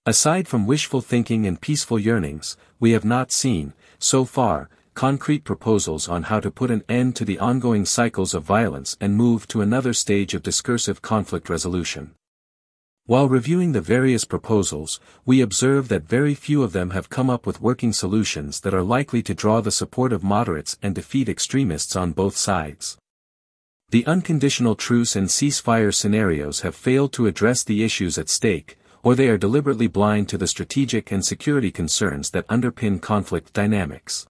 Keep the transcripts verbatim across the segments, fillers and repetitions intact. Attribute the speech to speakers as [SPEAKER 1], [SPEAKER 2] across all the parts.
[SPEAKER 1] Aside from wishful thinking and peaceful yearnings, we have not seen, so far, concrete proposals on how to put an end to the ongoing cycles of violence and move to another stage of discursive conflict resolution. While reviewing the various proposals, we observe that very few of them have come up with working solutions that are likely to draw the support of moderates and defeat extremists on both sides. The unconditional truce and ceasefire scenarios have failed to address the issues at stake, or they are deliberately blind to the strategic and security concerns that underpin conflict dynamics.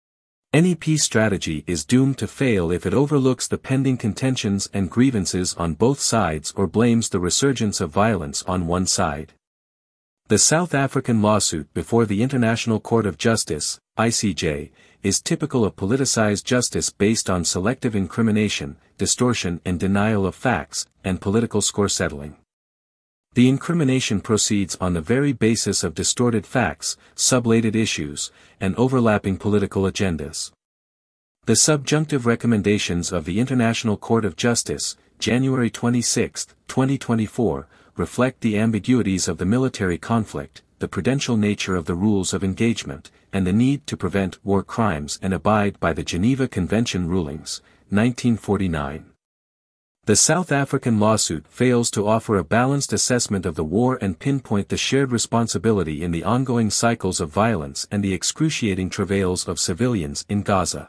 [SPEAKER 1] Any peace strategy is doomed to fail if it overlooks the pending contentions and grievances on both sides or blames the resurgence of violence on one side. The South African lawsuit before the International Court of Justice, I C J, is typical of politicized justice based on selective incrimination, distortion and denial of facts, and political score settling. The incrimination proceeds on the very basis of distorted facts, sublated issues, and overlapping political agendas. The subjunctive recommendations of the International Court of Justice, January twenty-sixth, twenty twenty-four, reflect the ambiguities of the military conflict, the prudential nature of the rules of engagement, and the need to prevent war crimes and abide by the Geneva Convention rulings, nineteen forty-nine. The South African lawsuit fails to offer a balanced assessment of the war and pinpoint the shared responsibility in the ongoing cycles of violence and the excruciating travails of civilians in Gaza.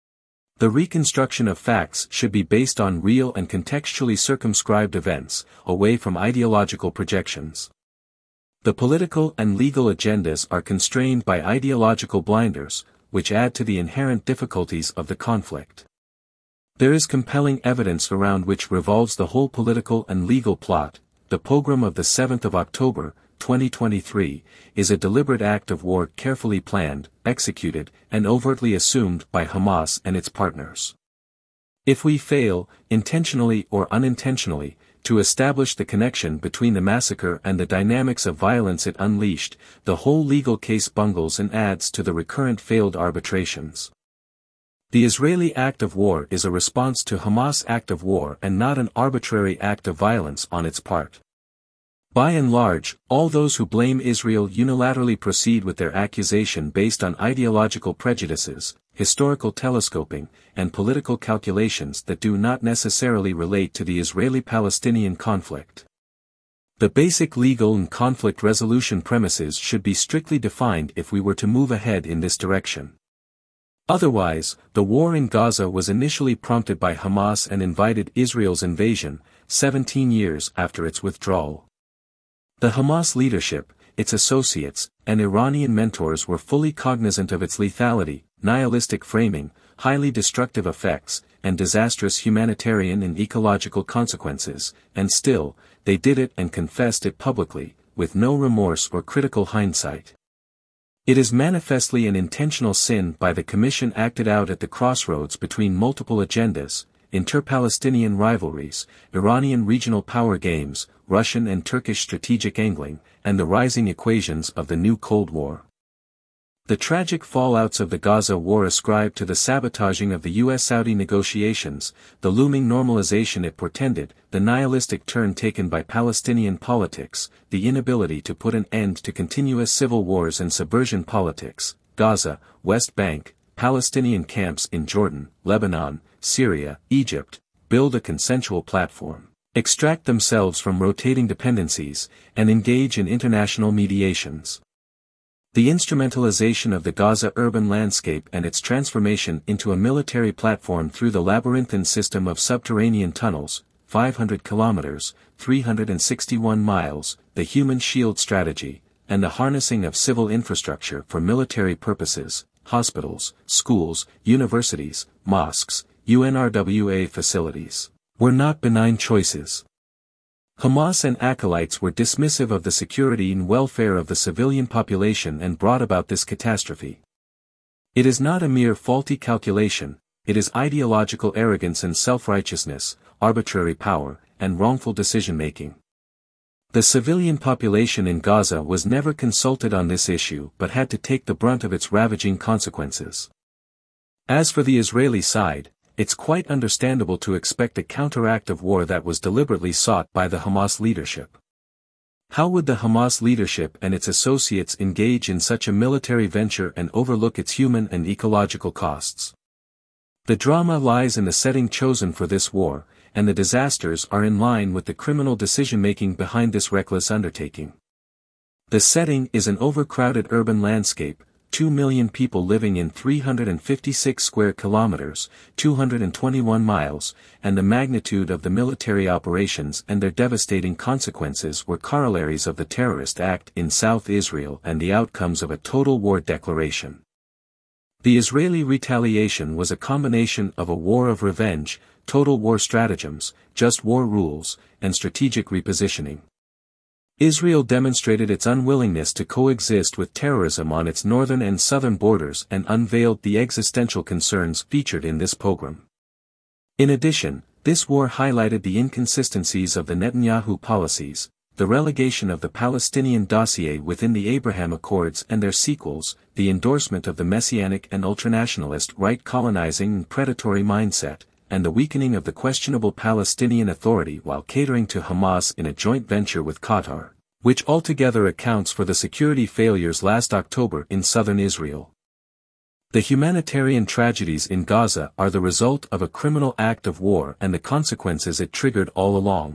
[SPEAKER 1] The reconstruction of facts should be based on real and contextually circumscribed events, away from ideological projections. The political and legal agendas are constrained by ideological blinders, which add to the inherent difficulties of the conflict. There is compelling evidence around which revolves the whole political and legal plot. The pogrom of the seventh of October, twenty twenty-three, is a deliberate act of war carefully planned, executed, and overtly assumed by Hamas and its partners. If we fail, intentionally or unintentionally, to establish the connection between the massacre and the dynamics of violence it unleashed, the whole legal case bungles and adds to the recurrent failed arbitrations. The Israeli act of war is a response to Hamas' act of war and not an arbitrary act of violence on its part. By and large, all those who blame Israel unilaterally proceed with their accusation based on ideological prejudices, historical telescoping, and political calculations that do not necessarily relate to the Israeli-Palestinian conflict. The basic legal and conflict resolution premises should be strictly defined if we were to move ahead in this direction. Otherwise, the war in Gaza was initially prompted by Hamas and invited Israel's invasion, seventeen years after its withdrawal. The Hamas leadership, its associates, and Iranian mentors were fully cognizant of its lethality, nihilistic framing, highly destructive effects, and disastrous humanitarian and ecological consequences, and still, they did it and confessed it publicly, with no remorse or critical hindsight. It is manifestly an intentional sin by the Commission acted out at the crossroads between multiple agendas, inter-Palestinian rivalries, Iranian regional power games, Russian and Turkish strategic angling, and the rising equations of the new Cold War. The tragic fallouts of the Gaza war ascribed to the sabotaging of the U S-Saudi negotiations, the looming normalization it portended, the nihilistic turn taken by Palestinian politics, the inability to put an end to continuous civil wars and subversion politics, Gaza, West Bank, Palestinian camps in Jordan, Lebanon, Syria, Egypt, build a consensual platform, extract themselves from rotating dependencies, and engage in international mediations. The instrumentalization of the Gaza urban landscape and its transformation into a military platform through the labyrinthine system of subterranean tunnels, five hundred kilometers, three hundred sixty-one miles, the human shield strategy, and the harnessing of civil infrastructure for military purposes, hospitals, schools, universities, mosques, U N R W A facilities, were not benign choices. Hamas and acolytes were dismissive of the security and welfare of the civilian population and brought about this catastrophe. It is not a mere faulty calculation, it is ideological arrogance and self-righteousness, arbitrary power, and wrongful decision-making. The civilian population in Gaza was never consulted on this issue but had to take the brunt of its ravaging consequences. As for the Israeli side, it's quite understandable to expect a counteract of war that was deliberately sought by the Hamas leadership. How would the Hamas leadership and its associates engage in such a military venture and overlook its human and ecological costs? The drama lies in the setting chosen for this war, and the disasters are in line with the criminal decision-making behind this reckless undertaking. The setting is an overcrowded urban landscape, two million people living in three hundred fifty-six square kilometers, two hundred twenty-one miles, and the magnitude of the military operations and their devastating consequences were corollaries of the terrorist act in South Israel and the outcomes of a total war declaration. The Israeli retaliation was a combination of a war of revenge, total war stratagems, just war rules, and strategic repositioning. Israel demonstrated its unwillingness to coexist with terrorism on its northern and southern borders and unveiled the existential concerns featured in this pogrom. In addition, this war highlighted the inconsistencies of the Netanyahu policies, the relegation of the Palestinian dossier within the Abraham Accords and their sequels, the endorsement of the messianic and ultranationalist right colonizing and predatory mindset, and the weakening of the questionable Palestinian Authority while catering to Hamas in a joint venture with Qatar, which altogether accounts for the security failures last October in southern Israel. The humanitarian tragedies in Gaza are the result of a criminal act of war and the consequences it triggered all along.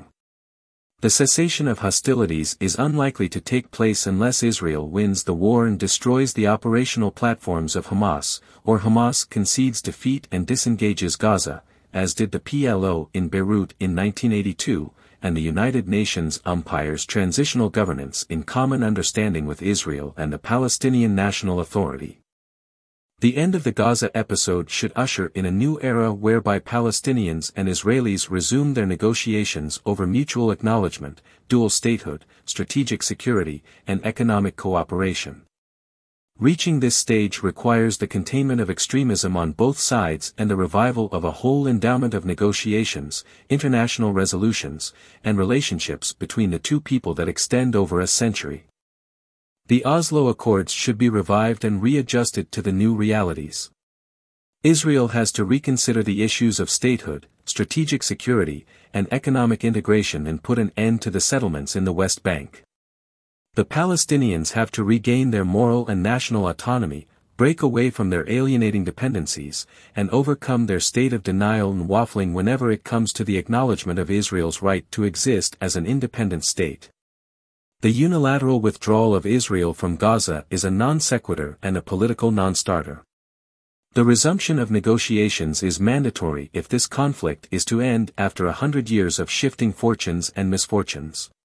[SPEAKER 1] The cessation of hostilities is unlikely to take place unless Israel wins the war and destroys the operational platforms of Hamas, or Hamas concedes defeat and disengages Gaza, as did the P L O in Beirut in nineteen eighty-two, and the United Nations umpires transitional governance in common understanding with Israel and the Palestinian National Authority. The end of the Gaza episode should usher in a new era whereby Palestinians and Israelis resume their negotiations over mutual acknowledgement, dual statehood, strategic security, and economic cooperation. Reaching this stage requires the containment of extremism on both sides and the revival of a whole endowment of negotiations, international resolutions, and relationships between the two people that extend over a century. The Oslo Accords should be revived and readjusted to the new realities. Israel has to reconsider the issues of statehood, strategic security, and economic integration and put an end to the settlements in the West Bank. The Palestinians have to regain their moral and national autonomy, break away from their alienating dependencies, and overcome their state of denial and waffling whenever it comes to the acknowledgement of Israel's right to exist as an independent state. The unilateral withdrawal of Israel from Gaza is a non sequitur and a political non-starter. The resumption of negotiations is mandatory if this conflict is to end after a hundred years of shifting fortunes and misfortunes.